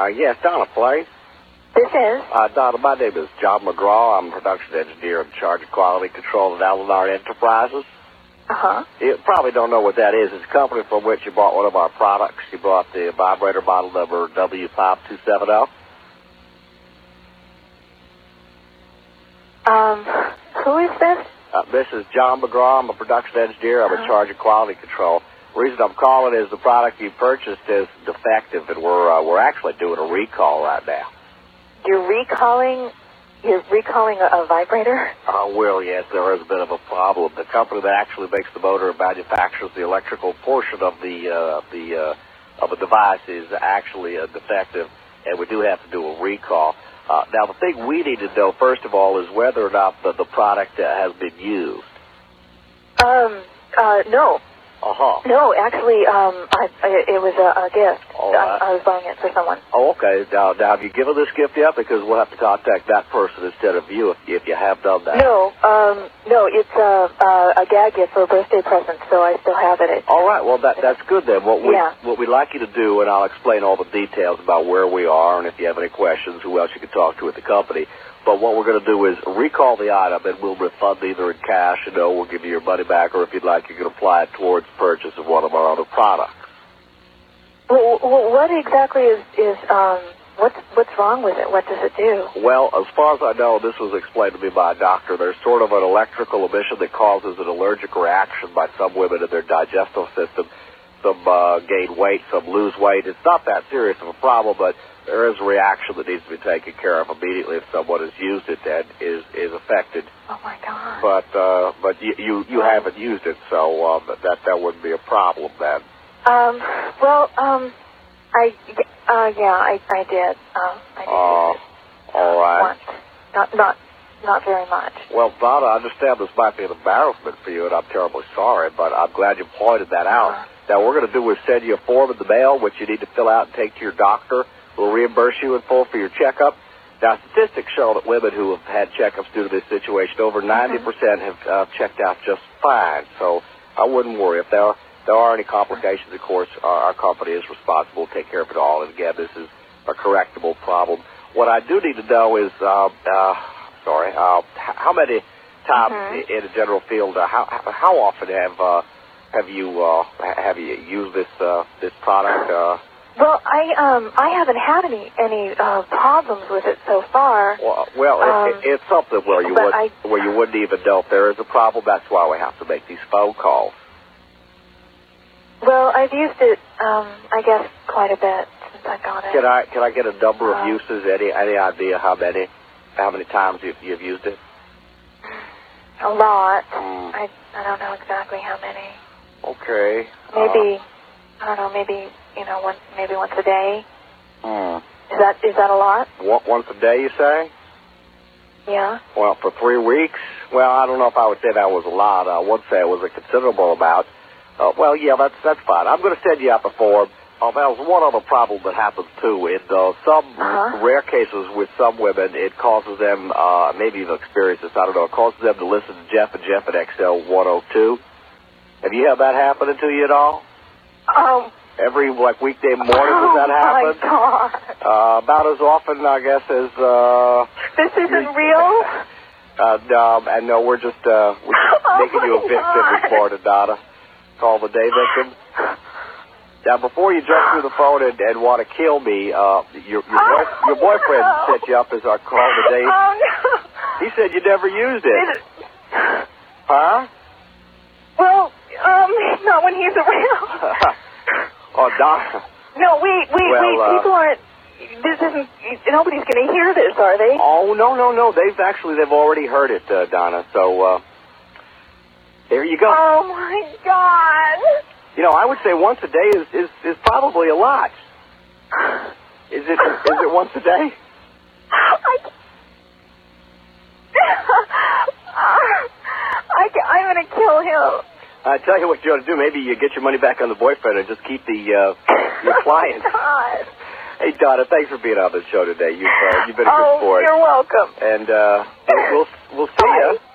Yes, Donna Place. This is? Donna, my name is John McGraw. I'm a production engineer in charge of quality control at Alunar Enterprises. Uh-huh. You probably don't know what that is. It's a company from which you bought one of our products. You bought the vibrator model number W5270. Who is this? This is John McGraw. I'm a production engineer. I'm in charge of quality control. The reason I'm calling is the product you purchased is defective, and we're actually doing a recall right now. You're recalling a vibrator? Well, yes, there is a bit of a problem. The company that actually makes the motor and manufactures the electrical portion of the device is actually defective, and we do have to do a recall. Now, the thing we need to know, first of all, is whether or not the product has been used. No. Uh-huh. No, actually, it was a gift. I was buying it for someone. Oh, okay. Now, have you given this gift yet? Because we'll have to contact that person instead of you if you have done that. No, it's a gag gift for a birthday present, so I still have it. All right. Well, that's good then. What we'd like you to do, and I'll explain all the details about where we are, and if you have any questions, who else you can talk to at the company. But what we're going to do is recall the item, and we'll refund either in cash, we'll give you your money back, or if you'd like, you can apply it towards purchase of one of our other products. Well, what exactly is what's wrong with it? What does it do? Well, as far as I know, this was explained to me by a doctor. There's sort of an electrical emission that causes an allergic reaction by some women in their digestive system. Some gain weight, some lose weight. It's not that serious of a problem, but there is a reaction that needs to be taken care of immediately if someone has used it and is affected. Oh my God! But you haven't used it, so that wouldn't be a problem then. I did. I did. All right. Once. Not very much. Well, Donna, I understand this might be an embarrassment for you, and I'm terribly sorry, but I'm glad you pointed that out. Now, what we're going to do is send you a form in the mail, which you need to fill out and take to your doctor. We'll reimburse you in full for your checkup. Now, statistics show that women who have had checkups due to this situation, over 90% have checked out just fine. So I wouldn't worry. If there are any complications, of course, our company is responsible to take care of it all. And again, this is a correctable problem. What I do need to know is, how many times in a general field, how often have you used this product? Well, I haven't had any problems with it so far. Well, it's something where you wouldn't even know if there is a problem. That's why we have to make these phone calls. Well, I've used it, I guess, quite a bit since I got it. Can I get a number of uses? Any idea how many times you've used it? A lot. I don't know exactly how many. Okay. Maybe I don't know. Maybe once a day. Is that a lot? Once a day, you say? Yeah. Well, for 3 weeks. Well, I don't know if I would say that was a lot. I would say it was a considerable amount. That's fine. I'm going to send you out the form. There's one other problem that happens, too. In some rare cases with some women, it causes them, maybe you've experienced this, I don't know, it causes them to listen to Jeff and Jeff at XL 102. Have you had that happen to you at all? Every, weekday morning does that happen? Oh, my God. About as often, I guess, as... This isn't real? No, we're just making you a victim report, Donna. Call the day victim. Now, before you jump through the phone and want to kill me, your boyfriend set you up as our call the day. Oh, no. He said you never used it. Huh? Well, not when he's around. Donna. No, wait. People aren't. This isn't. Nobody's going to hear this, are they? Oh, no. They've already heard it, Donna. So there you go. Oh my God. I would say once a day is probably a lot. Is it once a day? I'm going to kill him. I tell you what you ought to do. Maybe you get your money back on the boyfriend and just keep your client. God. Hey, Donna, thanks for being on the show today. You've been a good sport. You're welcome. And we'll see you.